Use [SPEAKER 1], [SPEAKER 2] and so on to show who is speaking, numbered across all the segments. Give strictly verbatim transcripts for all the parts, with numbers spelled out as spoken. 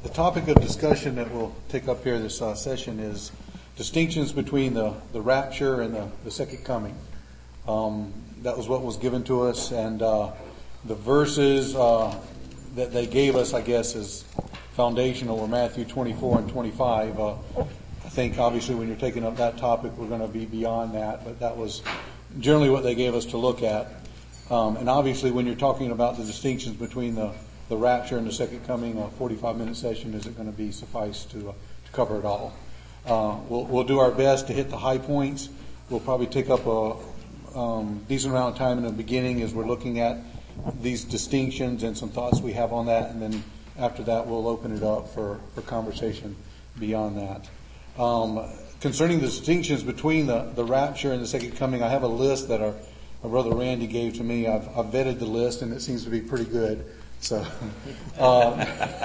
[SPEAKER 1] the topic of discussion that we'll take up here this uh, session is distinctions between the, the rapture and the, the second coming. Um, that was what was given to us, and uh, the verses uh, that they gave us, I guess, is foundational, were Matthew twenty-four and twenty-five. Uh, I think, obviously, when you're taking up that topic, we're going to be beyond that, but that was generally what they gave us to look at. Um, and obviously, when you're talking about the distinctions between the, the rapture and the second coming, a forty-five minute session isn't going to be suffice to, uh, to cover it all. Uh, we'll, we'll do our best to hit the high points. We'll probably take up a um, decent amount of time in the beginning as we're looking at these distinctions and some thoughts we have on that, and then after that we'll open it up for, for conversation beyond that. Um, concerning the distinctions between the, the rapture and the second coming, I have a list that our, our brother Randy gave to me. I've, I've vetted the list, and it seems to be pretty good. So, um,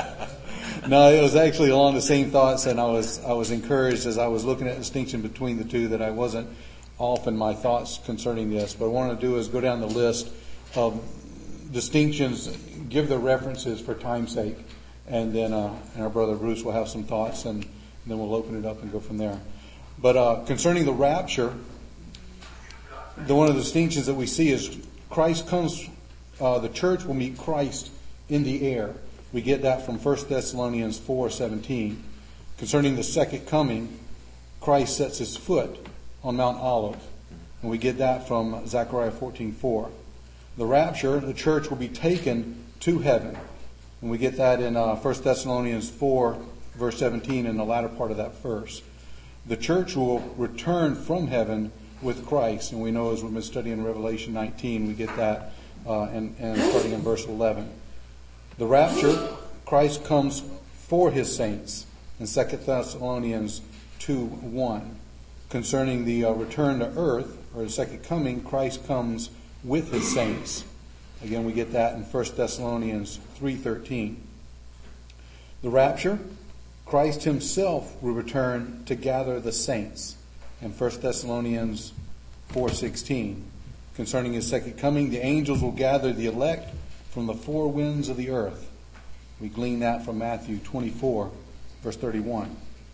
[SPEAKER 1] no, it was actually along the same thoughts, and I was I was encouraged as I was looking at the distinction between the two that I wasn't off in my thoughts concerning this. But what I want to do is go down the list of distinctions, give the references for time's sake, and then uh, and our brother Bruce will have some thoughts, and then we'll open it up and go from there. But uh, concerning the rapture, the one of the distinctions that we see is Christ comes, uh, the church will meet Christ in the air. We get that from First Thessalonians four seventeen. Concerning the second coming, Christ sets his foot on Mount Olive, and we get that from Zechariah fourteen four. The rapture, the church will be taken to heaven, and we get that in uh, First Thessalonians four verse seventeen in the latter part of that verse. The church will return from heaven with Christ, and we know as we've been studying Revelation nineteen, we get that uh, and, and starting in verse eleven. The rapture, Christ comes for his saints in Second Thessalonians two one. Concerning the uh, return to earth, or the second coming, Christ comes with his saints. Again, we get that in First Thessalonians three thirteen. The rapture, Christ himself will return to gather the saints in First Thessalonians four sixteen. Concerning his second coming, the angels will gather the elect from the four winds of the earth. We glean that from Matthew twenty-four, verse thirty-one.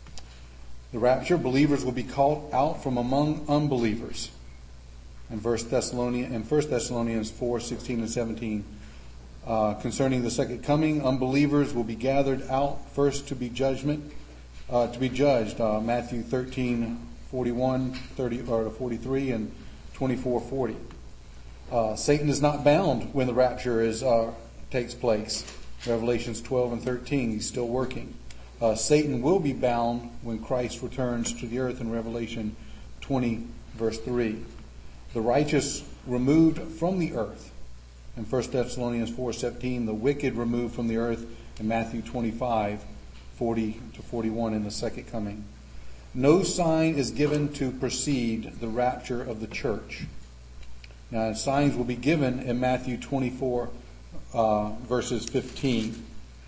[SPEAKER 1] The rapture, believers will be called out from among unbelievers. In First Thessalonians, in First Thessalonians four sixteen and seventeen, uh, concerning the second coming, unbelievers will be gathered out first to be judgment, uh, to be judged. Uh, Matthew thirteen forty-one, thirty or forty-three, and twenty-four forty. Uh, Satan is not bound when the rapture is uh, takes place. Revelations twelve and thirteen, he's still working. Uh, Satan will be bound when Christ returns to the earth in Revelation twenty, verse three. The righteous removed from the earth in First Thessalonians four seventeen. The wicked removed from the earth in Matthew twenty-five, forty to forty-one in the second coming. No sign is given to precede the rapture of the church. Now, signs will be given in Matthew twenty-four, uh, verses fifteen.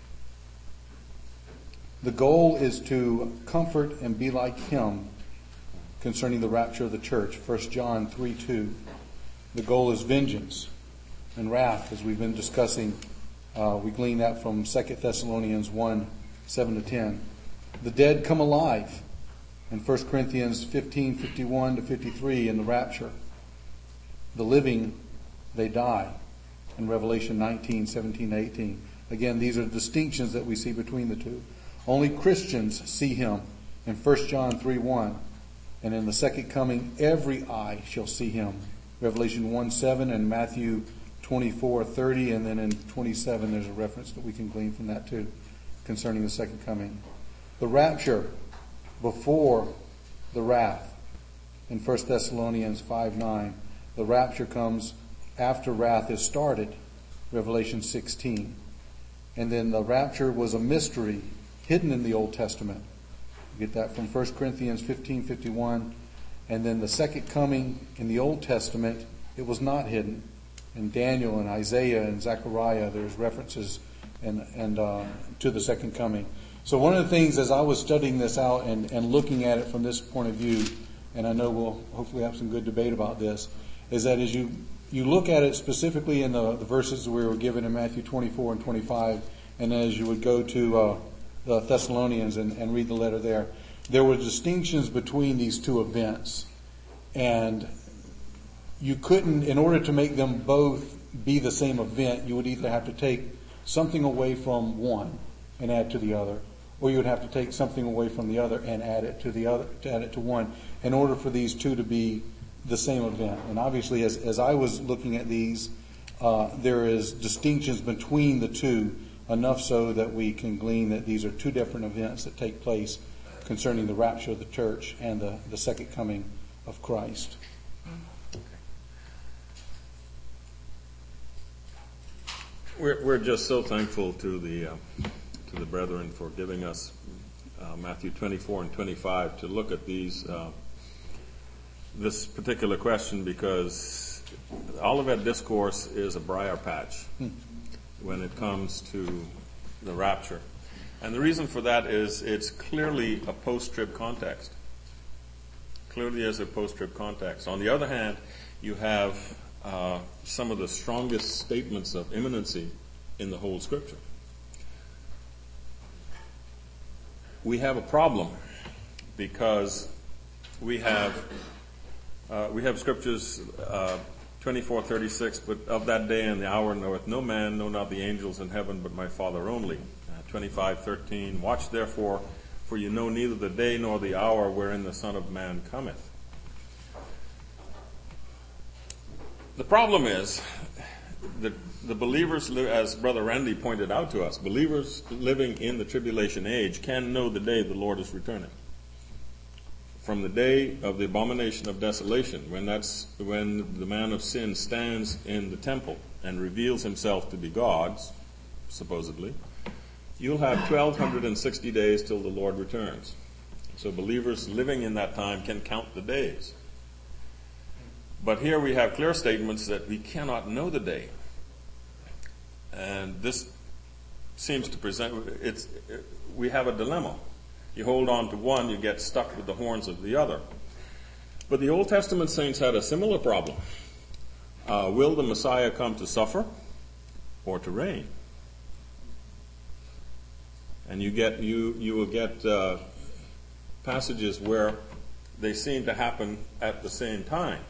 [SPEAKER 1] The goal is to comfort and be like him concerning the rapture of the church. First John three two. The goal is vengeance and wrath, as we've been discussing. Uh, we glean that from Second Thessalonians one seven to ten. The dead come alive in First Corinthians fifteen fifty-one to fifty-three in the rapture. The living, they die in Revelation nineteen seventeen to eighteen. Again, these are distinctions that we see between the two. Only Christians see him in First John three one. And in the second coming, every eye shall see him. Revelation one seven and Matthew twenty-four thirty, and then in twenty-seven there's a reference that we can glean from that too, concerning the second coming. The rapture before the wrath in First Thessalonians five nine. The rapture comes after wrath is started, Revelation sixteen. And then the rapture was a mystery hidden in the Old Testament. You get that from First Corinthians fifteen fifty-one. And then the second coming in the Old Testament, it was not hidden. In Daniel and Isaiah and Zechariah, there's references and, and uh, to the second coming. So one of the things as I was studying this out and, and looking at it from this point of view, and I know we'll hopefully have some good debate about this, is that as you, you look at it specifically in the, the verses we were given in Matthew twenty-four and twenty-five, and as you would go to uh, the Thessalonians and, and read the letter there. There were distinctions between these two events. And you couldn't, in order to make them both be the same event, you would either have to take something away from one and add to the other, or you would have to take something away from the other and add it to the other, to add it to one, in order for these two to be the same event. And obviously, as, as I was looking at these, uh, there is distinctions between the two, enough so that we can glean that these are two different events that take place concerning the rapture of the church and the, the second coming of Christ.
[SPEAKER 2] We're, we're just so thankful to the uh, to the brethren for giving us uh, Matthew twenty-four and twenty-five to look at these uh, this particular question, because Olivet Discourse is a briar patch hmm. when it comes to the rapture. And the reason for that is it's clearly a post-trib context. Clearly is a post-trib context. On the other hand, you have uh, some of the strongest statements of imminency in the whole Scripture. We have a problem because we have uh, we have Scriptures uh, twenty-four thirty-six, but of that day and the hour knoweth no man, no not the angels in heaven, but my Father only. Uh, twenty-five thirteen, watch therefore, for you know neither the day nor the hour wherein the Son of Man cometh. The problem is that the believers, as Brother Randy pointed out to us, believers living in the tribulation age can know the day the Lord is returning. From the day of the abomination of desolation, when that's when the man of sin stands in the temple and reveals himself to be God, supposedly, you'll have twelve sixty days till the Lord returns. So believers living in that time can count the days. But here we have clear statements that we cannot know the day. And this seems to present, it's, we have a dilemma. You hold on to one, you get stuck with the horns of the other. But the Old Testament saints had a similar problem. Uh, will the Messiah come to suffer or to reign? And you get you you will get uh, passages where they seem to happen at the same time.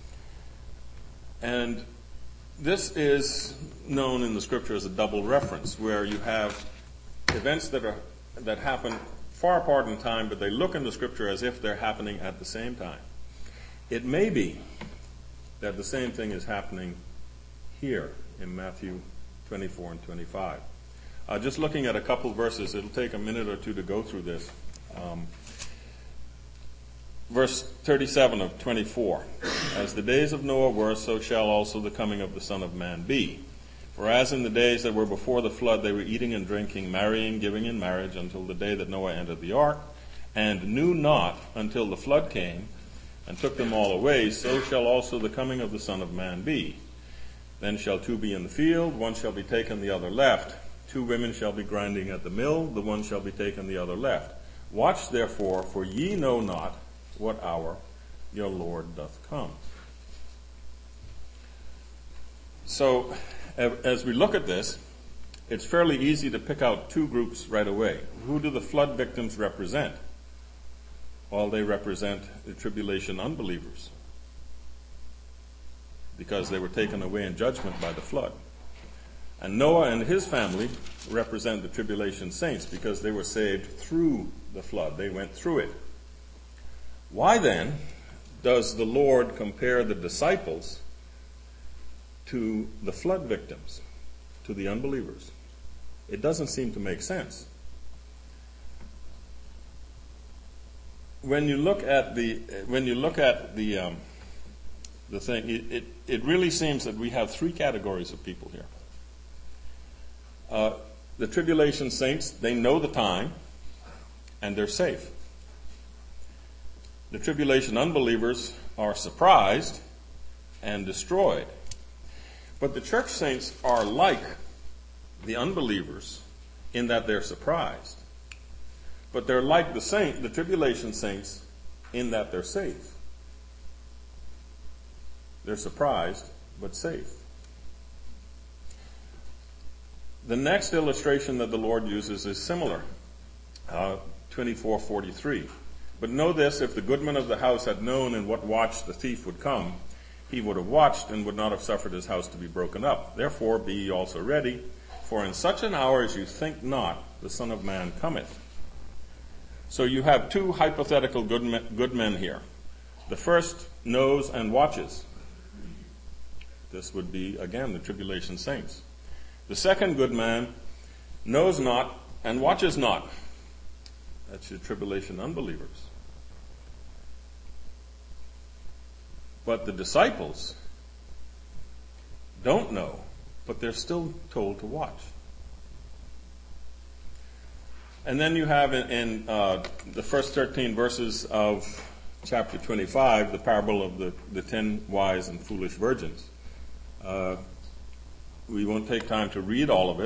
[SPEAKER 2] And this is known in the Scripture as a double reference, where you have events that are that happen far apart in time, but they look in the Scripture as if they're happening at the same time. It may be that the same thing is happening here in Matthew twenty-four and twenty-five. Uh, just looking at a couple verses, it'll take a minute or two to go through this. Um, verse thirty-seven of twenty-four. As the days of Noah were, so shall also the coming of the Son of Man be. For as in the days that were before the flood, they were eating and drinking, marrying, giving in marriage, until the day that Noah entered the ark, and knew not until the flood came, and took them all away, so shall also the coming of the Son of Man be. Then shall two be in the field, one shall be taken, the other left. Two women shall be grinding at the mill, the one shall be taken, the other left. Watch therefore, for ye know not what hour your Lord doth come. So, as we look at this, it's fairly easy to pick out two groups right away. Who do the flood victims represent? Well, they represent the tribulation unbelievers, because they were taken away in judgment by the flood. And Noah and his family represent the tribulation saints, because they were saved through the flood. They went through it. Why then does the Lord compare the disciples to the flood victims, to the unbelievers? It doesn't seem to make sense. When you look at the when you look at the um, the thing, it, it it really seems that we have three categories of people here. Uh, the tribulation saints, they know the time, and they're safe. The tribulation unbelievers are surprised and destroyed. But the church saints are like the unbelievers in that they're surprised. But they're like the saint, the tribulation saints, in that they're safe. They're surprised, but safe. The next illustration that the Lord uses is similar. uh, twenty-four forty-three. But know this, if the goodman of the house had known in what watch the thief would come, he would have watched and would not have suffered his house to be broken up. Therefore be ye also ready, for in such an hour as you think not, the Son of Man cometh. So you have two hypothetical good men, good men here. The first knows and watches. This would be, again, the tribulation saints. The second good man knows not and watches not. That's your tribulation unbelievers. But the disciples don't know, but they're still told to watch. And then you have in, in uh, the first thirteen verses of chapter twenty-five, the parable of the, the ten wise and foolish virgins. Uh, we won't take time to read all of it,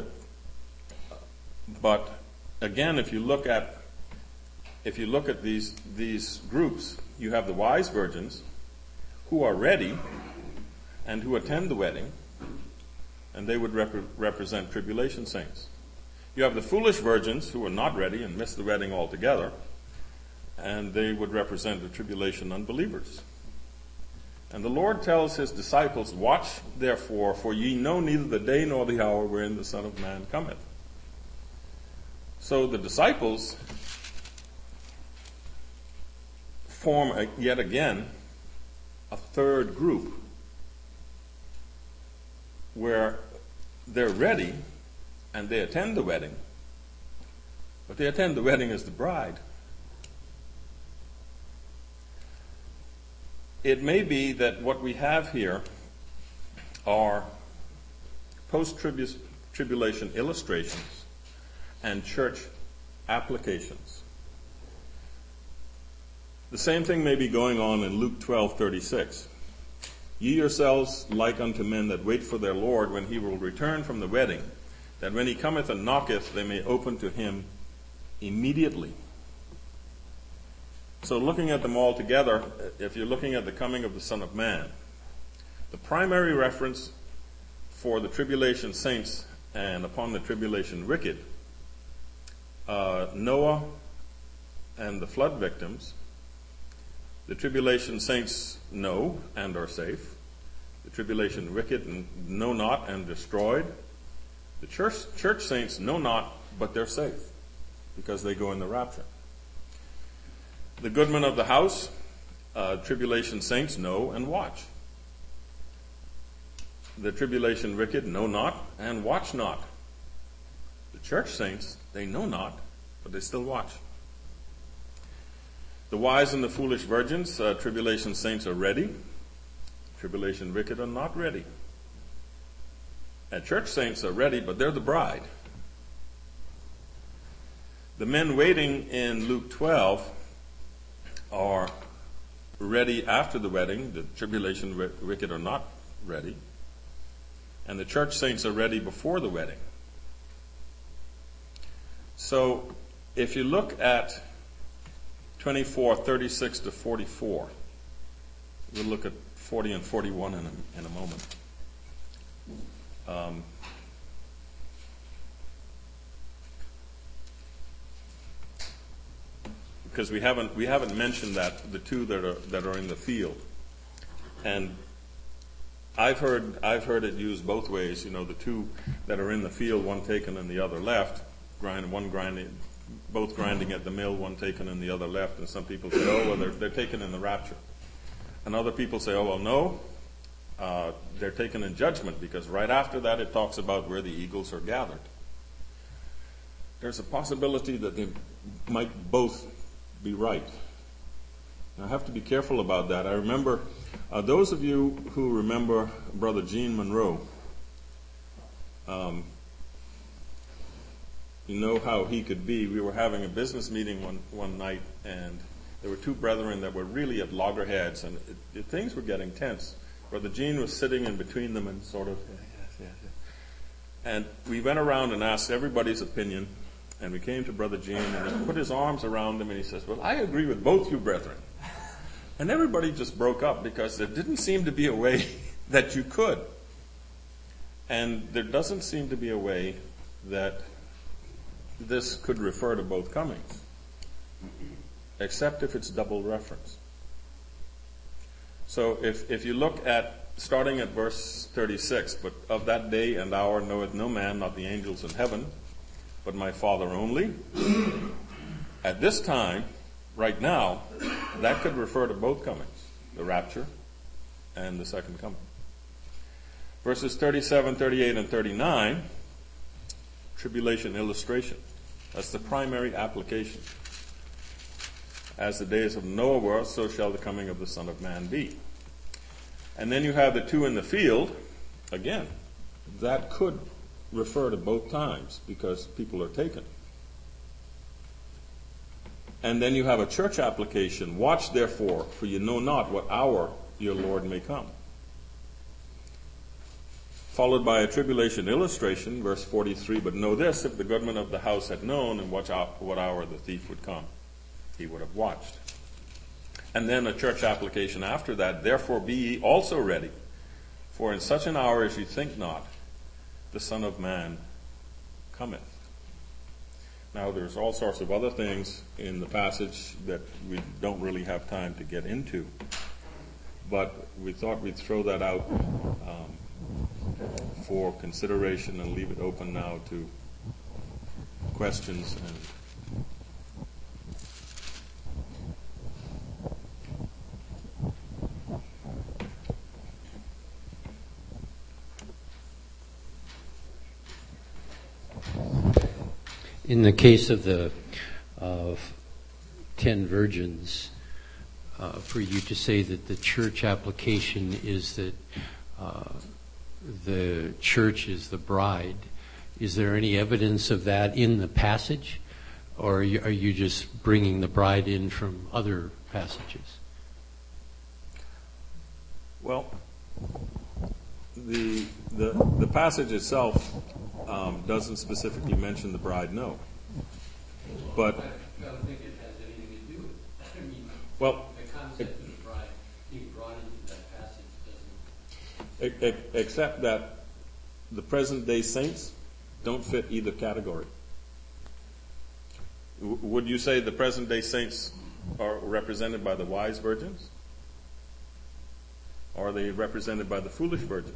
[SPEAKER 2] but again, if you look at if you look at these these groups, you have the wise virgins who are ready and who attend the wedding, and they would rep- represent tribulation saints. You have the foolish virgins who are not ready and miss the wedding altogether, and they would represent the tribulation unbelievers. And the Lord tells his disciples, watch therefore, for ye know neither the day nor the hour wherein the Son of Man cometh. So the disciples form a, yet again a third group where they're ready and they attend the wedding, but they attend the wedding as the bride. It may be that what we have here are post-tribulation illustrations and church applications. The same thing may be going on in Luke twelve thirty-six. Ye yourselves like unto men that wait for their Lord when he will return from the wedding, that when he cometh and knocketh, they may open to him immediately. So looking at them all together, if you're looking at the coming of the Son of Man, the primary reference for the tribulation saints and upon the tribulation wicked, uh, Noah and the flood victims. The tribulation saints know and are safe. The tribulation wicked know not and destroyed. The church, church saints know not, but they're safe because they go in the rapture. The goodman of the house, uh, tribulation saints know and watch. The tribulation wicked know not and watch not. The church saints, they know not, but they still watch. The wise and the foolish virgins, uh, tribulation saints are ready. Tribulation wicked are not ready. And church saints are ready, but they're the bride. The men waiting in Luke twelve are ready after the wedding. The tribulation wicked are not ready. And the church saints are ready before the wedding. So if you look at twenty-four thirty-six to forty-four, we'll look at forty and forty-one in a, in a moment. Um, because we haven't we haven't mentioned that the two that are that are in the field, and I've heard I've heard it used both ways. You know, the two that are in the field, one taken and the other left, grind one grinding, both grinding at the mill, one taken and the other left. And some people say, oh, well, they're they're taken in the rapture, and other people say, oh, well, no, uh, they're taken in judgment, because right after that it talks about where the eagles are gathered. There's a possibility that they might both be right. I have to be careful about that. I remember, uh, those of you who remember Brother Gene Monroe, um, you know how he could be. We were having a business meeting one, one night, and there were two brethren that were really at loggerheads, and it, it, things were getting tense. Brother Gene was sitting in between them and sort of, yes, yes, yes. And we went around and asked everybody's opinion, and we came to Brother Gene, and he put his arms around him, and he says, well, I agree with both you brethren. And everybody just broke up, because there didn't seem to be a way that you could. And there doesn't seem to be a way that this could refer to both comings, except if it's double reference. So if, if you look at, starting at verse thirty-six, but of that day and hour knoweth no man, not the angels in heaven, but my Father only. At this time, right now, that could refer to both comings, the rapture and the second coming. Verses thirty-seven, thirty-eight, and thirty-nine, tribulation illustration. That's the primary application. As the days of Noah were, so shall the coming of the Son of Man be. And then you have the two in the field. Again, that could refer to both times because people are taken. And then you have a church application. Watch therefore, for you know not what hour your Lord may come. Followed by a tribulation illustration, verse forty-three, but know this, if the goodman of the house had known in what hour the thief would come, he would have watched. And then a church application after that, therefore be ye also ready, for in such an hour as you think not, the Son of Man cometh. Now there's all sorts of other things in the passage that we don't really have time to get into, but we thought we'd throw that out um, for consideration and leave it open now to questions and
[SPEAKER 3] in the case of the uh, ten virgins, uh, for you to say that the church application is that uh, the church is the bride, is there any evidence of that in the passage? Or are you, are you just bringing the bride in from other passages?
[SPEAKER 2] Well, the the, the passage itself um, doesn't specifically mention the bride, no. But
[SPEAKER 3] I don't think it has anything to do with it. I mean,
[SPEAKER 2] well,
[SPEAKER 3] the concept it, of the bride being brought into that passage doesn't.
[SPEAKER 2] It, it, except that the present day saints don't fit either category. W- would you say the present day saints are represented by the wise virgins? Or are they represented by the foolish virgins?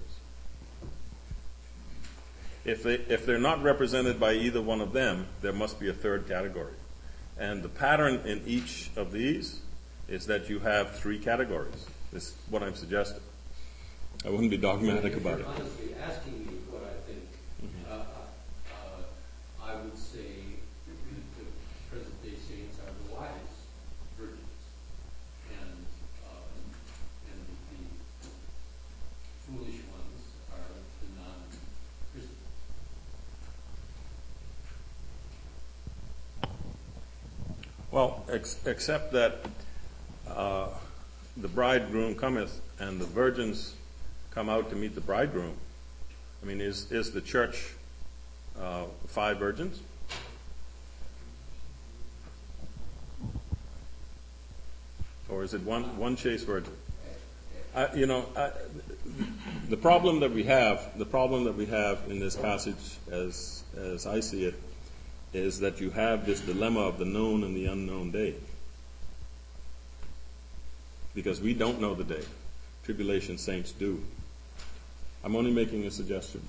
[SPEAKER 2] If they, if they're not represented by either one of them, there must be a third category. And the pattern in each of these is that you have three categories. This is what I'm suggesting. I wouldn't be dogmatic about it.
[SPEAKER 3] Honestly, asking me what I think, mm-hmm. uh, uh, I would say the present day saints are the wise virgins, and uh, and the foolish ones are the non-Christians.
[SPEAKER 2] Well, ex- except that uh, the bridegroom cometh and the virgins come out to meet the bridegroom. I mean, is is the church uh, five virgins? Or is it one one chaste virgin? I, you know, I, the problem that we have, the problem that we have in this passage, as as I see it, is that you have this dilemma of the known and the unknown day. Because we don't know the day. Tribulation saints do. I'm only making a suggestion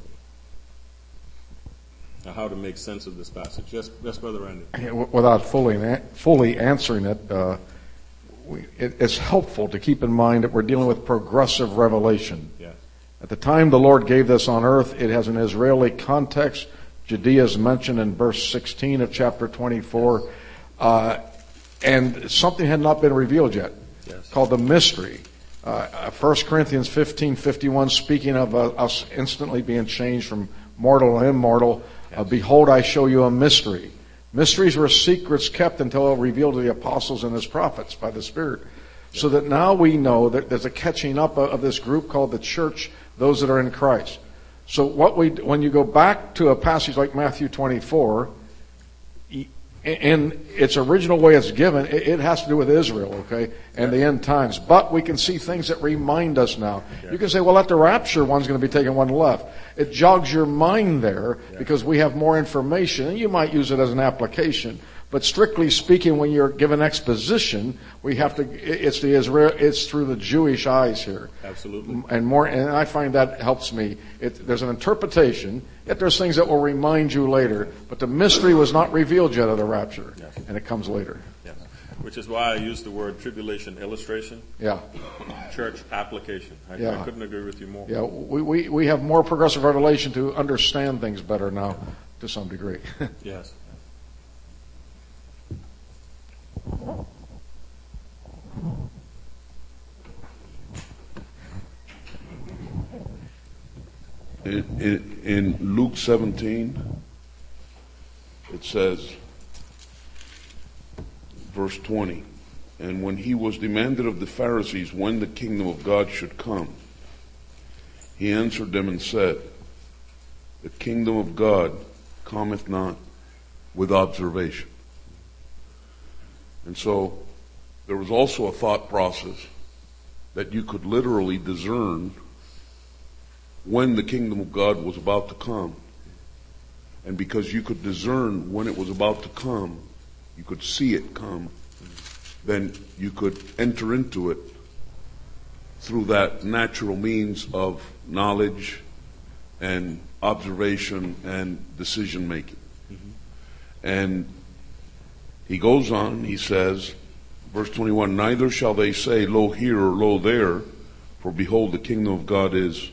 [SPEAKER 2] of how to make sense of this passage. Yes, yes, Brother Randy.
[SPEAKER 4] Without fully fully answering it, uh, we, it, it's helpful to keep in mind that we're dealing with progressive revelation.
[SPEAKER 2] Yes.
[SPEAKER 4] At the time the Lord gave this on earth, it has an Israeli context. Judea is mentioned in verse sixteen of chapter twenty-four. Uh, and something had not been revealed yet,
[SPEAKER 2] yes.
[SPEAKER 4] called the mystery. Uh, First Corinthians fifteen fifty-one, speaking of uh, us instantly being changed from mortal to immortal, yes. uh, behold, I show you a mystery. Mysteries were secrets kept until revealed to the apostles and his prophets by the Spirit. Yes. So that now we know that there's a catching up of this group called the church, those that are in Christ. So what we, when you go back to a passage like Matthew twenty-four, in its original way it's given, it, it has to do with Israel, okay, and the end times. But we can see things that remind us now. You can say, well, at the rapture, one's going to be taken one left. It jogs your mind there because we have more information, and you might use it as an application. But strictly speaking, when you're given exposition, we have to. It's the Israel. It's through the Jewish eyes here.
[SPEAKER 2] Absolutely.
[SPEAKER 4] And more. And I find that helps me. It, there's an interpretation. Yet there's things that will remind you later. But the mystery was not revealed yet of the rapture,
[SPEAKER 2] Yes.
[SPEAKER 4] and it comes later.
[SPEAKER 2] Yes. Which is why I use the word tribulation illustration.
[SPEAKER 4] Yeah.
[SPEAKER 2] Church application. I,
[SPEAKER 4] Yeah.
[SPEAKER 2] I couldn't agree with you more.
[SPEAKER 4] Yeah. We, we we have more progressive revelation to understand things better now, to some degree.
[SPEAKER 2] Yes.
[SPEAKER 5] In, in, in Luke seventeen, it says, verse twenty, and when he was demanded of the Pharisees when the kingdom of God should come, he answered them and said, the kingdom of God cometh not with observation. And so there was also a thought process that you could literally discern when the kingdom of God was about to come. And because you could discern when it was about to come, you could see it come, then you could enter into it through that natural means of knowledge and observation and decision making. Mm-hmm. And he goes on, he says, verse twenty-one, neither shall they say, lo here or lo there, for behold, the kingdom of God is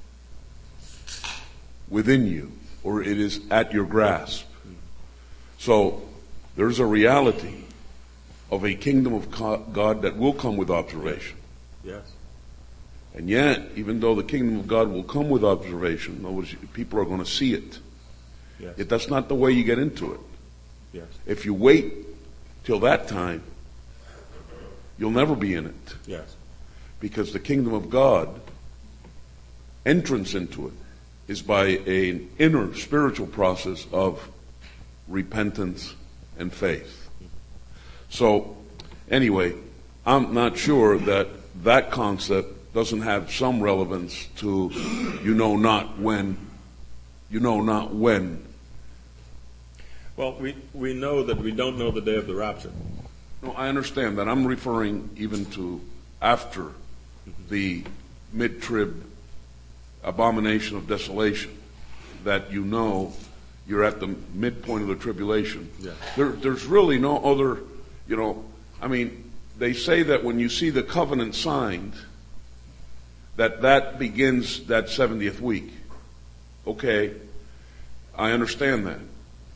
[SPEAKER 5] within you, or it is at your grasp. So there's a reality of a kingdom of God that will come with observation.
[SPEAKER 2] Yes.
[SPEAKER 5] And yet, even though the kingdom of God will come with observation, in other words, people are going to see it.
[SPEAKER 2] Yes.
[SPEAKER 5] Yet that's not the way you get into it.
[SPEAKER 2] Yes.
[SPEAKER 5] If you wait till that time, you'll never be in it.
[SPEAKER 2] Yes.
[SPEAKER 5] Because the kingdom of God, entrance into it, is by an inner spiritual process of repentance and faith. So, anyway, I'm not sure that that concept doesn't have some relevance to you know not when, you know not when.
[SPEAKER 2] Well, we, we know that we don't know the day of the rapture.
[SPEAKER 5] No, I understand that. I'm referring even to after the mid-trib abomination of desolation, that you know you're at the midpoint of the tribulation.
[SPEAKER 2] Yeah.
[SPEAKER 5] There, there's really no other, you know, I mean, they say that when you see the covenant signed, that that begins that seventieth week. Okay, I understand that.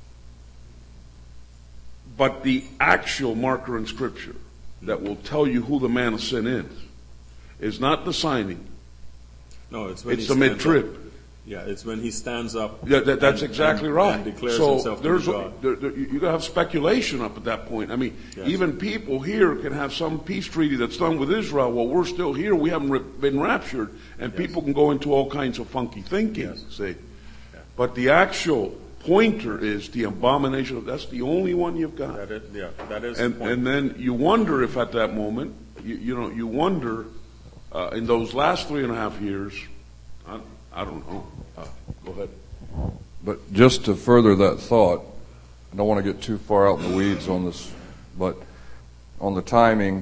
[SPEAKER 5] But the actual marker in Scripture that will tell you who the man of sin is, is not the signing.
[SPEAKER 2] No, it's when
[SPEAKER 5] It's
[SPEAKER 2] he
[SPEAKER 5] the
[SPEAKER 2] stands
[SPEAKER 5] mid-trib.
[SPEAKER 2] up. Yeah, it's when he stands up.
[SPEAKER 5] Yeah, that, that's
[SPEAKER 2] and,
[SPEAKER 5] exactly
[SPEAKER 2] and,
[SPEAKER 5] right.
[SPEAKER 2] And declares
[SPEAKER 5] so
[SPEAKER 2] himself
[SPEAKER 5] there's
[SPEAKER 2] to be
[SPEAKER 5] a,
[SPEAKER 2] God.
[SPEAKER 5] there, there, you gotta have speculation up at that point. I mean,
[SPEAKER 2] Yes.
[SPEAKER 5] even people here can have some peace treaty that's done with Israel. Well, we're still here. We haven't re- been raptured, and
[SPEAKER 2] Yes.
[SPEAKER 5] people can go into all kinds of funky thinking.
[SPEAKER 2] Yes.
[SPEAKER 5] See, but the actual pointer is the abomination of. That's the only one you've got.
[SPEAKER 2] That is, yeah, that is
[SPEAKER 5] And
[SPEAKER 2] the point.
[SPEAKER 5] and then you wonder if at that moment, you, you know, you wonder uh, in those last three and a half years. I, I don't know. Uh, go ahead.
[SPEAKER 6] But just to further that thought, I don't want to get too far out in the weeds on this, but on the timing,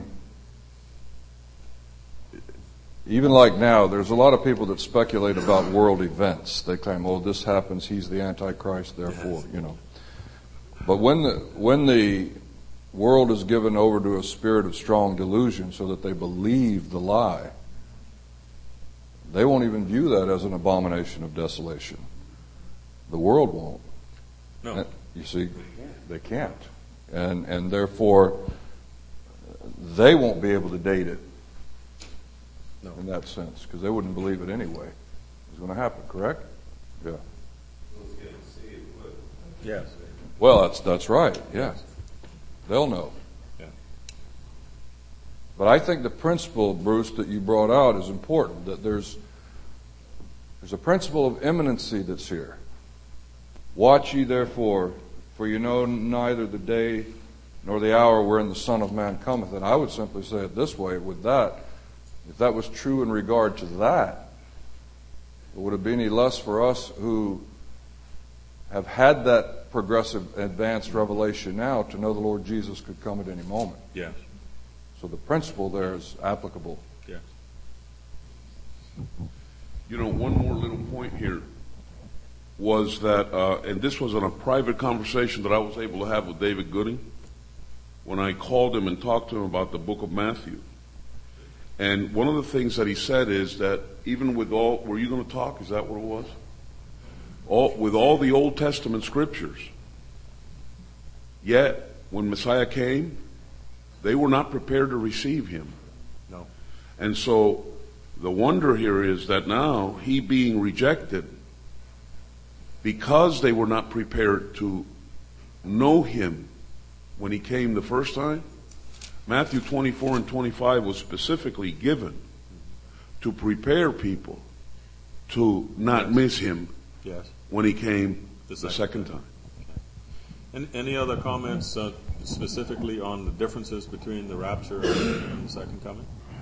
[SPEAKER 6] even like now, there's a lot of people that speculate about world events. They claim, oh, this happens, he's the Antichrist, therefore, you know. But when the, when the world is given over to a spirit of strong delusion so that they believe the lie, they won't even view that as an abomination of desolation. The world won't.
[SPEAKER 2] No.
[SPEAKER 6] You see, they can't. And and therefore, they won't be able to date it
[SPEAKER 2] No.
[SPEAKER 6] in that sense, because they wouldn't believe it anyway. It's going to happen, correct? Yeah.
[SPEAKER 2] Yes.
[SPEAKER 6] Well, that's that's right, yeah. They'll know.
[SPEAKER 2] Yeah.
[SPEAKER 6] But I think the principle, Bruce, that you brought out is important, that there's there's a principle of imminency that's here. Watch ye therefore, for you know neither the day nor the hour wherein the Son of Man cometh. And I would simply say it this way, with that, if that was true in regard to that, would it be any less for us who have had that progressive advanced revelation now to know the Lord Jesus could come at any moment?
[SPEAKER 2] Yes.
[SPEAKER 6] So the principle there is applicable.
[SPEAKER 2] Yes.
[SPEAKER 5] You know, one more little point here was that, uh, and this was on a private conversation that I was able to have with David Gooding when I called him and talked to him about the book of Matthew. And one of the things that he said is that even with all, were you going to talk? Is that what it was? All, with all the Old Testament scriptures, yet when Messiah came, they were not prepared to receive him.
[SPEAKER 2] No.
[SPEAKER 5] And so the wonder here is that now he being rejected, because they were not prepared to know him when he came the first time, Matthew twenty-four and twenty-five was specifically given to prepare people to not
[SPEAKER 2] Yes.
[SPEAKER 5] miss him
[SPEAKER 2] Yes.
[SPEAKER 5] when he came
[SPEAKER 2] The
[SPEAKER 5] the
[SPEAKER 2] second
[SPEAKER 5] second time.
[SPEAKER 2] And any other comments uh, specifically on the differences between the rapture and the second coming?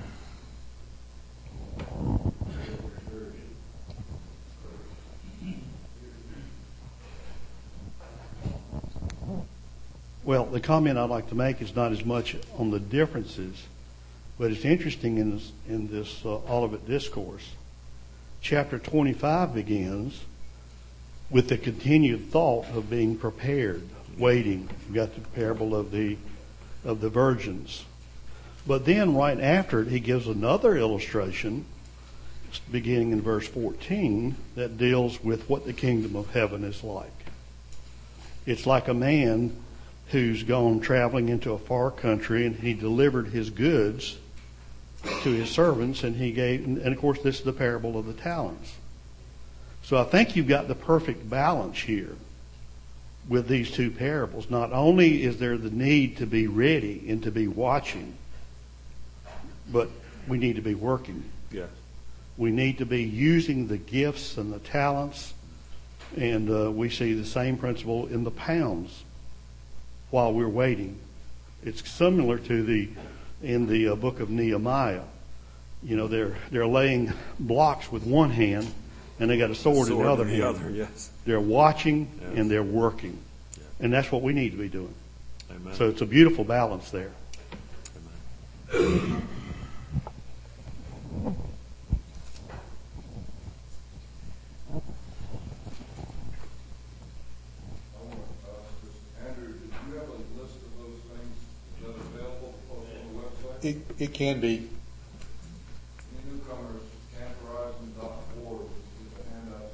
[SPEAKER 7] Well, the comment I'd like to make is not as much on the differences, but it's interesting in this, in this uh, Olivet Discourse. Chapter twenty-five begins with the continued thought of being prepared, waiting. You've got the parable of the of the virgins. But then right after it, he gives another illustration, beginning in verse fourteen, that deals with what the kingdom of heaven is like. It's like a man who's gone traveling into a far country, and he delivered his goods to his servants, and he gave, and of course this is the parable of the talents. So I think you've got the perfect balance here with these two parables. Not only is there the need to be ready and to be watching, but we need to be working.
[SPEAKER 2] Yes.
[SPEAKER 7] We need to be using the gifts and the talents, and uh, we see the same principle in the pounds while we're waiting. It's similar to the in the uh, book of Nehemiah. You know, they're they're laying blocks with one hand, and they got a sword,
[SPEAKER 2] Sword
[SPEAKER 7] in the other
[SPEAKER 2] in the
[SPEAKER 7] hand.
[SPEAKER 2] other, yes.
[SPEAKER 7] They're watching
[SPEAKER 2] Yes.
[SPEAKER 7] and they're working,
[SPEAKER 2] Yeah.
[SPEAKER 7] and that's what we need to be doing.
[SPEAKER 2] Amen.
[SPEAKER 7] So it's a beautiful balance there.
[SPEAKER 2] Amen.
[SPEAKER 6] Andrew, did you have a list of those things that are available on the website?
[SPEAKER 1] It, it can be.
[SPEAKER 6] Any newcomers, camp horizon dot org is the handout.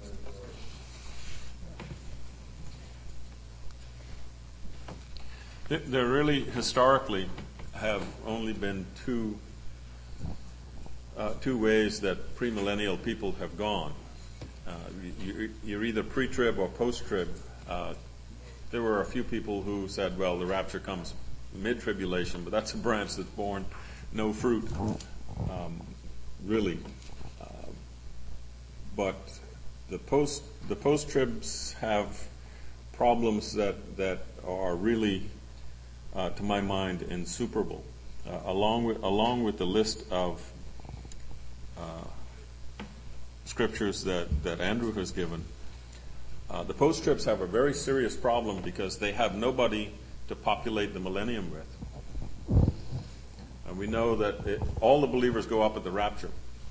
[SPEAKER 2] There- There really historically have only been two uh, two ways that premillennial people have gone. Uh, you, you're either pre-trib or post-trib. Uh, there were a few people who said, well, the rapture comes mid-tribulation, but that's a branch that's borne no fruit, um, really. Uh, but the post the post-tribs have problems that that are really, uh, to my mind, insuperable. Uh, along with along with the list of uh, scriptures that, that Andrew has given, uh, the post-tribs have a very serious problem because they have nobody to populate the millennium with. And we know that it, all the believers go up at the rapture.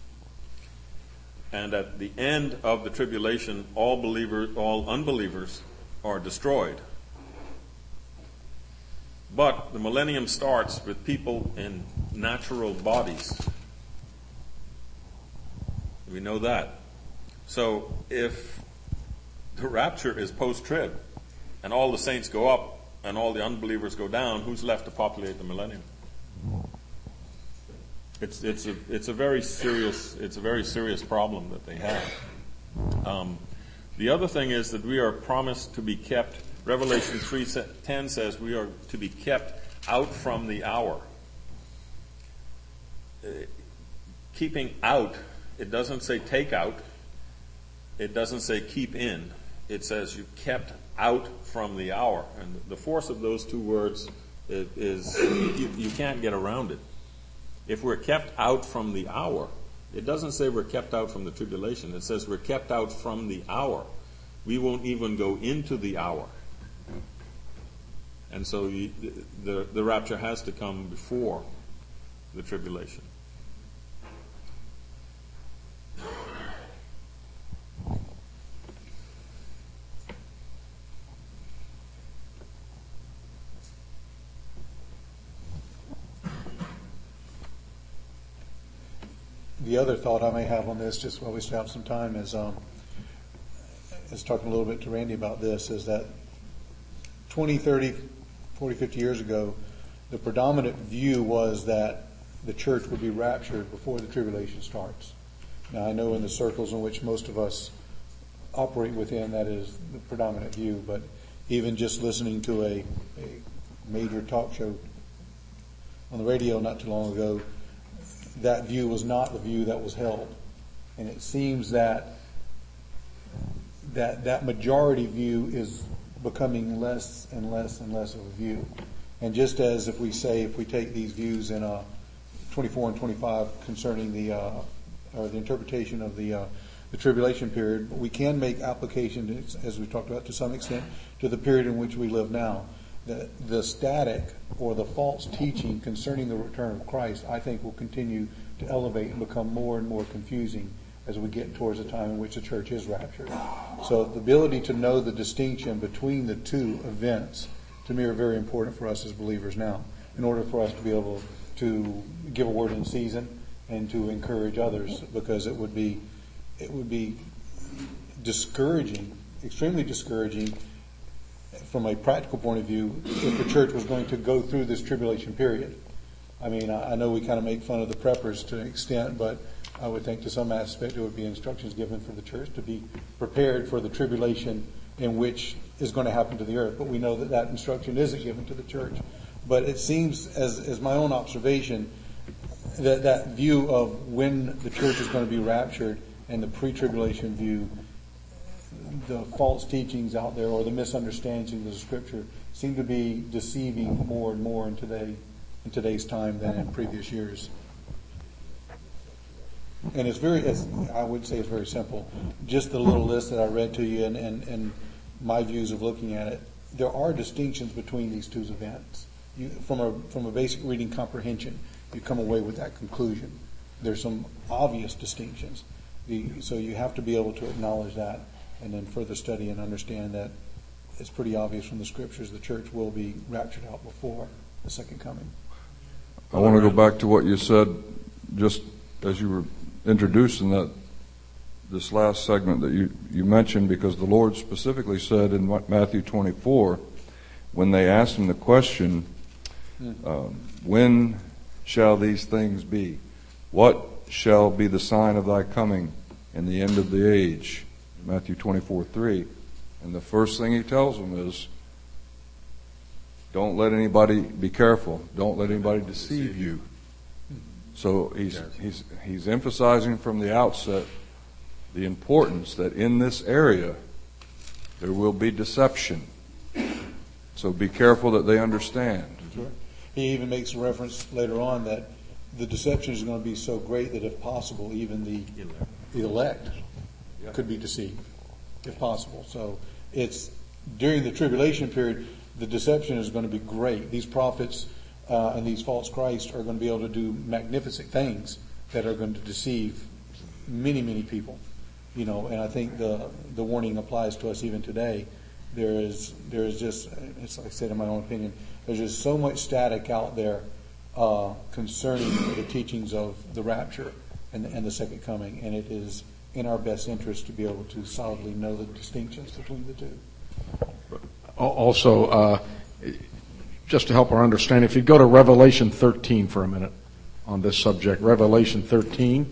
[SPEAKER 2] And at the end of the tribulation, all believers, all unbelievers are destroyed. But the millennium starts with people in natural bodies. We know that. So if the rapture is post-trib and all the saints go up and all the unbelievers go down, who's left to populate the millennium? It's it's a it's a very serious it's a very serious problem that they have. Um, the other thing is that we are promised to be kept. Revelation three ten says we are to be kept out from the hour. Uh, keeping out, it doesn't say take out. It doesn't say keep in. It says you kept out from the hour. And the force of those two words is, is you, you can't get around it. If we're kept out from the hour, it doesn't say we're kept out from the tribulation. It says we're kept out from the hour. We won't even go into the hour. And so you, the, the rapture has to come before the tribulation.
[SPEAKER 1] The other thought I may have on this, just while we still have some time, is um, is talking a little bit to Randy about this, is that twenty, thirty, forty, fifty years ago, the predominant view was that the church would be raptured before the tribulation starts. Now, I know in the circles in which most of us operate within, that is the predominant view, but even just listening to a, a major talk show on the radio not too long ago, that view was not the view that was held. And it seems that that that majority view is becoming less and less and less of a view. And just as if we say, if we take these views in uh, twenty-four and twenty-five concerning the uh, or the interpretation of the uh, the tribulation period, we can make applications, as we talked about to some extent, to the period in which we live now. The, the static or the false teaching concerning the return of Christ, I think, will continue to elevate and become more and more confusing as we get towards the time in which the church is raptured. So the ability to know the distinction between the two events, to me, are very important for us as believers now, in order for us to be able to give a word in season and to encourage others, because it would be it would be discouraging, extremely discouraging, from a practical point of view, if the church was going to go through this tribulation period. I mean, I know we kind of make fun of the preppers to an extent, but I would think to some aspect it would be instructions given for the church to be prepared for the tribulation in which is going to happen to the earth. But we know that that instruction isn't given to the church. But it seems, as, as my own observation, that that view of when the church is going to be raptured and the pre-tribulation view, the false teachings out there or the misunderstandings of the Scripture seem to be deceiving more and more in today, in today's time than in previous years. And it's very, it's, I would say it's very simple. Just the little list that I read to you and, and, and my views of looking at it, there are distinctions between these two events. You, from a from a basic reading comprehension, you come away with that conclusion. There's some obvious distinctions. The, so you have to be able to acknowledge that, and then further study and understand that it's pretty obvious from the Scriptures the church will be raptured out before the second coming.
[SPEAKER 6] I want to go back to what you said just as you were introducing that this last segment that you, you mentioned, because the Lord specifically said in Matthew twenty-four, when they asked him the question, um, when shall these things be? What shall be the sign of thy coming in the end of the age? Matthew twenty-four three. And the first thing he tells them is, don't let anybody, be careful, don't let anybody deceive you. So he's he's he's emphasizing from the outset the importance that in this area there will be deception. So be careful that they understand.
[SPEAKER 1] Sure. He even makes a reference later on that the deception is going to be so great that if possible, even the the elect could be deceived, if possible. So it's during the tribulation period, the deception is going to be great. These prophets uh, and these false Christs are going to be able to do magnificent things that are going to deceive many, many people. You know, and I think the the warning applies to us even today. There is there is just, it's like I said in my own opinion, there's just so much static out there uh, concerning the teachings of the rapture and, and the second coming, and it is in our best interest to be able to solidly know the distinctions between the two.
[SPEAKER 4] Also, uh, just to help our understanding, if you go to Revelation thirteen for a minute on this subject, Revelation thirteen.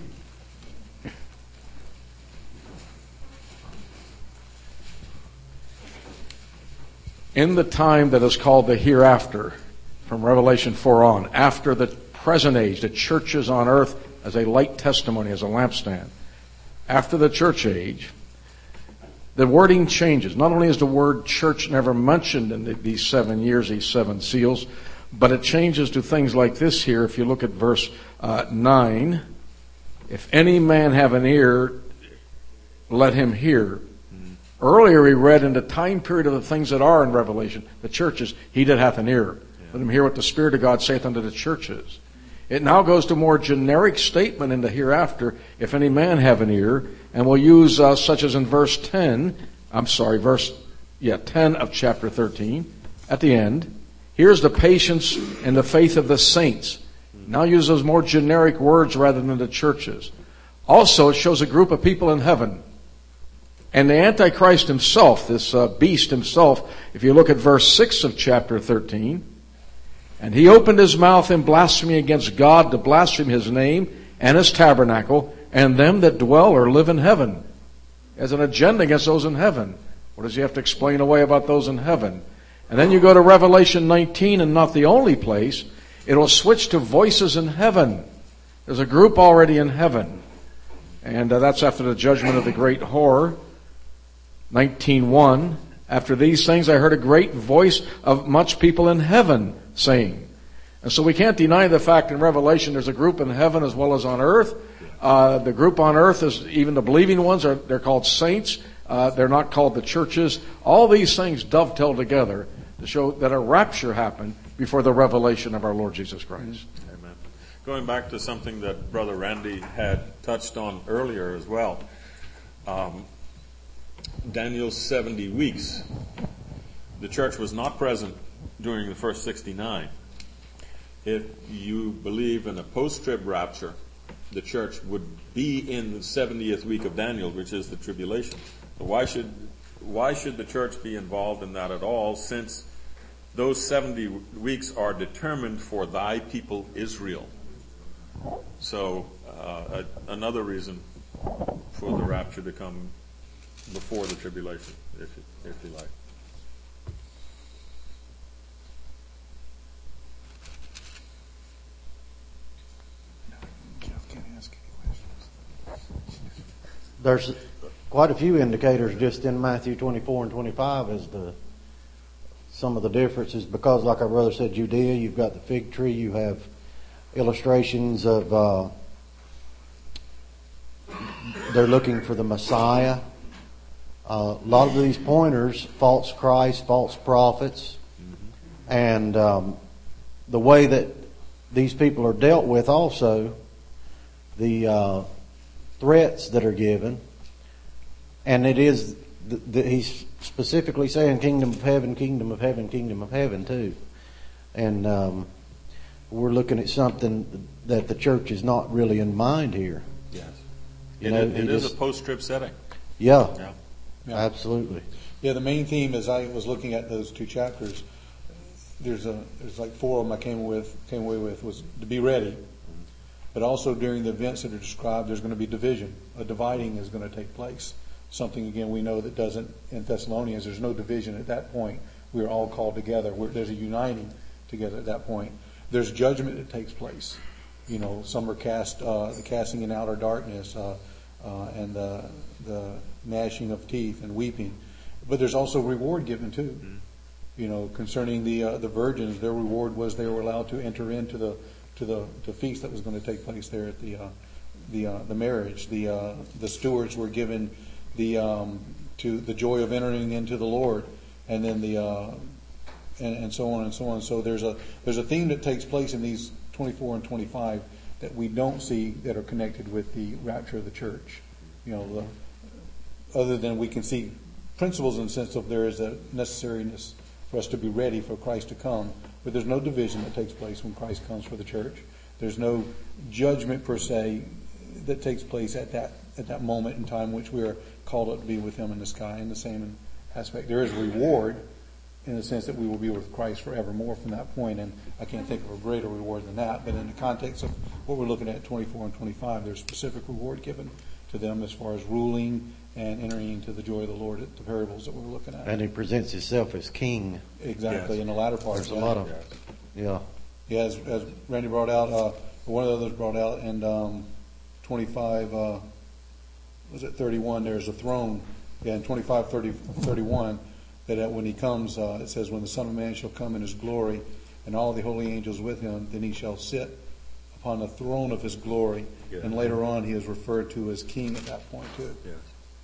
[SPEAKER 4] In the time that is called the hereafter, from Revelation four on, after the present age, the churches on earth as a light testimony, as a lampstand. After the church age, the wording changes. Not only is the word church never mentioned in the, these seven years, these seven seals, but it changes to things like this here. If you look at verse uh, nine, if any man have an ear, let him hear. Mm-hmm. Earlier we read in the time period of the things that are in Revelation, the churches, he that hath an ear. Yeah. Let him hear what the Spirit of God saith unto the churches. It now goes to a more generic statement in the hereafter, if any man have an ear, and we'll use uh, such as in verse ten, I'm sorry, verse, yeah, ten of chapter thirteen, at the end. Here's the patience and the faith of the saints. Now use those more generic words rather than the churches. Also, it shows a group of people in heaven. And the Antichrist himself, this uh, beast himself, if you look at verse six of chapter thirteen, and he opened his mouth in blasphemy against God to blaspheme his name and his tabernacle and them that dwell or live in heaven. As an agenda against those in heaven. What does he have to explain away about those in heaven? And then you go to Revelation nineteen, and not the only place. It'll switch to voices in heaven. There's a group already in heaven. And uh, that's after the judgment of the great whore. nineteen one. After these things I heard a great voice of much people in heaven saying. And so we can't deny the fact in Revelation there's a group in heaven as well as on earth. Uh, the group on earth is even the believing ones. Are they're called saints. Uh, they're not called the churches. All these things dovetail together to show that a rapture happened before the revelation of our Lord Jesus Christ.
[SPEAKER 2] Amen. Going back to something that Brother Randy had touched on earlier as well. Um, Daniel's seventy weeks. The church was not present during the first sixty-nine. If you believe in a post-trib rapture, the church would be in the seventieth week of Daniel, which is the tribulation. So why should why should the church be involved in that at all, since those seventy weeks are determined for thy people Israel? So uh, a, another reason for the rapture to come before the tribulation, if you, if you like.
[SPEAKER 8] There's quite a few indicators just in Matthew twenty-four and twenty-five as the some of the differences, because like our brother said, Judea, you've got the fig tree, you have illustrations of uh, they're looking for the Messiah. Uh, a lot of these pointers, false Christ, false prophets, and um, the way that these people are dealt with also, the uh, threats that are given, and it is the, the, he's specifically saying kingdom of heaven, kingdom of heaven, kingdom of heaven too, and um, we're looking at something that the church is not really in mind here.
[SPEAKER 2] Yes,
[SPEAKER 8] you
[SPEAKER 2] it,
[SPEAKER 8] know,
[SPEAKER 2] it, it is
[SPEAKER 8] just,
[SPEAKER 2] a post-trib setting.
[SPEAKER 8] Yeah,
[SPEAKER 2] yeah,
[SPEAKER 1] Yeah.
[SPEAKER 8] absolutely.
[SPEAKER 1] Yeah, the main theme, as I was looking at those two chapters, there's a there's like four of them I came with came away with was to be ready, but also during the events that are described, there's going to be division. A dividing is going to take place. Something again we know that doesn't in Thessalonians. There's no division at that point. We are all called together. We're, there's a uniting together at that point. There's judgment that takes place. You know, some are cast uh, the casting in outer darkness uh, uh, and the the gnashing of teeth and weeping. But there's also reward given too. Mm-hmm. You know, concerning the uh, the virgins, their reward was they were allowed to enter into the to the, the feast that was going to take place there at the uh, the uh, the marriage. The uh, the stewards were given the um, to the joy of entering into the Lord, and then the uh, and, and so on and so on. So there's a there's a theme that takes place in these twenty-four and twenty-five that we don't see that are connected with the rapture of the church. You know, the, other than we can see principles in the sense of there is a necessariness for us to be ready for Christ to come. But there's no division that takes place when Christ comes for the church. There's no judgment per se that takes place at that at that moment in time which we are called up to be with Him in the sky. In the same aspect, there is reward in the sense that we will be with Christ forevermore from that point. And I can't think of a greater reward than that. But in the context of what we're looking at, twenty-four and twenty-five, there's specific reward given to them as far as ruling and entering into the joy of the Lord at the parables that we're looking at.
[SPEAKER 8] And He presents Himself as King.
[SPEAKER 1] Exactly,
[SPEAKER 2] Yes.
[SPEAKER 1] in the latter part.
[SPEAKER 8] There's
[SPEAKER 1] of
[SPEAKER 8] a
[SPEAKER 1] that.
[SPEAKER 8] lot of,
[SPEAKER 2] Yes.
[SPEAKER 8] yeah.
[SPEAKER 1] Yeah, as, as Randy brought out, uh, one of the others brought out, and um, twenty-five, uh, was it thirty-one? There's a throne Yeah, in twenty-five, thirty, thirty-one, that uh, when he comes, uh, it says, when the Son of Man shall come in his glory, and all the holy angels with him, then he shall sit upon the throne of his glory.
[SPEAKER 2] Yeah.
[SPEAKER 1] And later on, he is referred to as king at that point too.
[SPEAKER 2] Yes.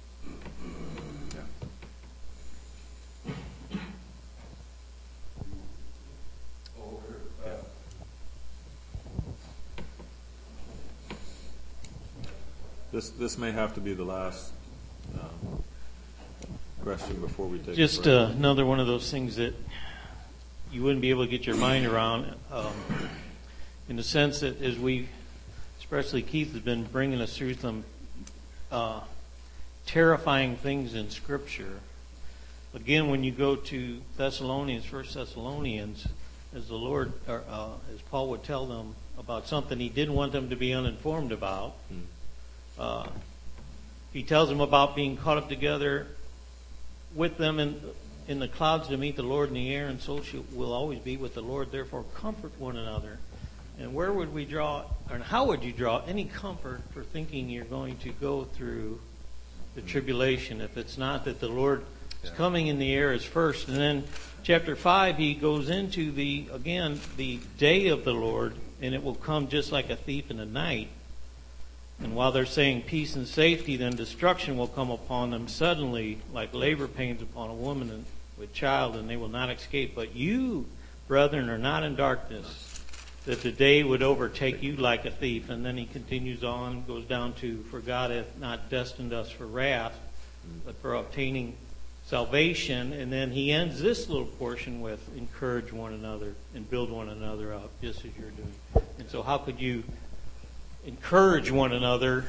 [SPEAKER 2] This this may have to be the last um, question before we take.
[SPEAKER 9] Just
[SPEAKER 2] a break.
[SPEAKER 9] uh, another one of those things that you wouldn't be able to get your mind around, um, in the sense that as we, especially Keith has been bringing us through some uh, terrifying things in Scripture. Again, when you go to Thessalonians, First Thessalonians, as the Lord, or uh, as Paul would tell them about something he didn't want them to be uninformed about.
[SPEAKER 2] Hmm.
[SPEAKER 9] Uh, he tells them about being caught up together with them in in the clouds to meet the Lord in the air, and so shall, will always be with the Lord. Therefore, comfort one another. And where would we draw, or how would you draw any comfort for thinking you're going to go through the tribulation if it's not that the Lord is coming in the air as first? And then chapter five, he goes into the, again, the day of the Lord, and it will come just like a thief in the night. And while they're saying peace and safety, then destruction will come upon them suddenly, like labor pains upon a woman with child, and they will not escape. But you, brethren, are not in darkness, that the day would overtake you like a thief. And then he continues on, goes down to, for God hath not destined us for wrath, but for obtaining salvation. And then he ends this little portion with, encourage one another and build one another up, just as you're doing. And so how could you encourage one another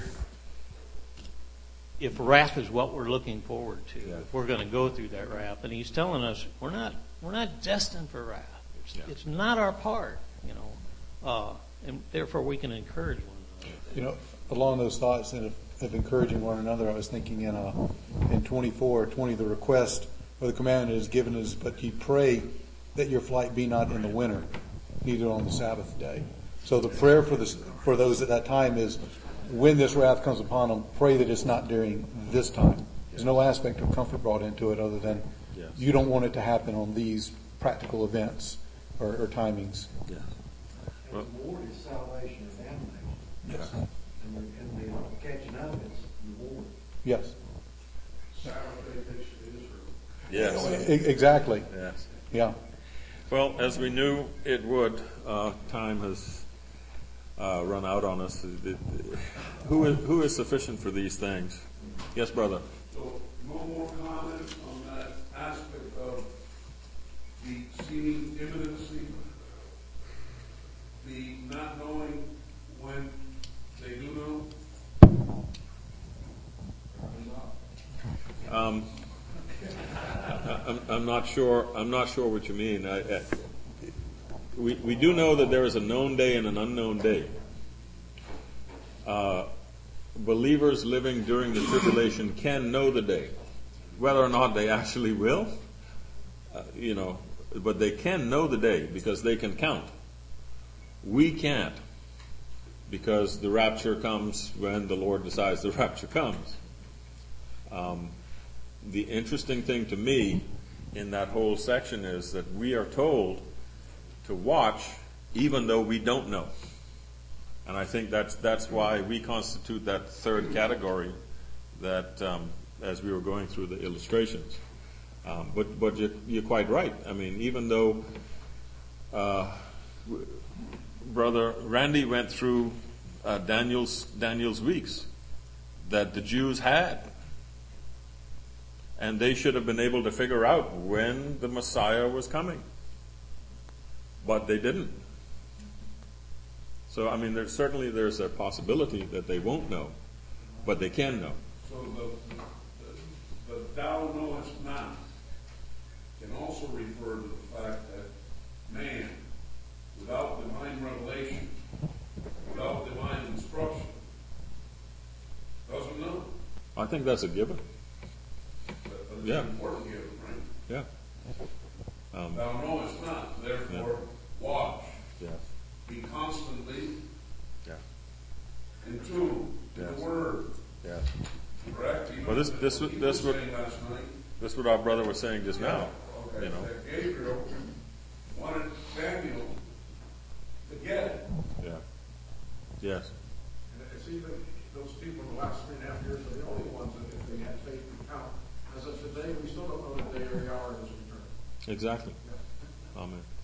[SPEAKER 9] if wrath is what we're looking forward to?
[SPEAKER 2] Yeah.
[SPEAKER 9] If we're going to go through that wrath, and he's telling us we're not we're not destined for wrath. It's,
[SPEAKER 2] Yeah.
[SPEAKER 9] it's not our part, you know, uh, and therefore we can encourage one another.
[SPEAKER 1] You know, along those thoughts and of, of encouraging one another, I was thinking in uh, in twenty-four, twenty, the request or the commandment is given is, but ye pray that your flight be not in the winter, neither on the Sabbath day. So the prayer for this, for those at that time is, when this wrath comes upon them, pray that it's not during this time. There's no aspect of comfort brought into it other than
[SPEAKER 2] Yes.
[SPEAKER 1] you don't want it to happen on these practical events or, or timings.
[SPEAKER 2] Yes.
[SPEAKER 10] And reward is salvation and damnation.
[SPEAKER 1] Yes.
[SPEAKER 10] And the, and the catching of it's reward.
[SPEAKER 1] Yes.
[SPEAKER 2] Yes.
[SPEAKER 1] E- Exactly.
[SPEAKER 2] Yes.
[SPEAKER 1] Yeah.
[SPEAKER 2] Well, as we knew it would, uh, time has uh, run out on us. It- it- Who is, who is sufficient for these things? Yes, brother.
[SPEAKER 5] So, no more comment on that aspect of the seeming imminency, the not knowing when they do know?
[SPEAKER 2] Um, I- I'm, I'm not sure. I'm not sure what you mean. I, I, we we do know that there is a known day and an unknown day. Uh, believers living during the tribulation can know the day, whether or not they actually will. Uh, you know, but they can know the day because they can count. We can't, because the rapture comes when the Lord decides the rapture comes. Um, the interesting thing to me in that whole section is that we are told to watch even though we don't know. And I think that's that's why we constitute that third category that um, as we were going through the illustrations. Um, but but you're, you're quite right. I mean, even though uh, Brother Randy went through uh, Daniel's Daniel's weeks that the Jews had, and they should have been able to figure out when the Messiah was coming, but they didn't. So I mean, there's certainly there's a possibility that they won't know, but they can know.
[SPEAKER 5] So the, the, the thou knowest not can also refer to the fact that man, without divine revelation, without divine instruction, doesn't know.
[SPEAKER 2] I think that's a given.
[SPEAKER 5] But, but it's
[SPEAKER 2] Yeah.
[SPEAKER 5] an important given, right?
[SPEAKER 2] Yeah. Um,
[SPEAKER 5] Thou knowest not, therefore watch.
[SPEAKER 2] yeah.
[SPEAKER 5] Be constantly
[SPEAKER 2] Yeah.
[SPEAKER 5] in tune to
[SPEAKER 2] Yes.
[SPEAKER 5] the Word.
[SPEAKER 2] Yeah.
[SPEAKER 5] Correct? You
[SPEAKER 2] Well, this this this what this what our brother was saying just now.
[SPEAKER 5] Okay.
[SPEAKER 2] You know.
[SPEAKER 5] That Gabriel wanted Samuel to get it.
[SPEAKER 2] Yeah. Yes.
[SPEAKER 11] And it's even those people in the last three and a half years are the only ones that if they had faith to count. As of today, we still don't know the day or the hour of his return.
[SPEAKER 2] Exactly.
[SPEAKER 11] Yeah.
[SPEAKER 2] Amen.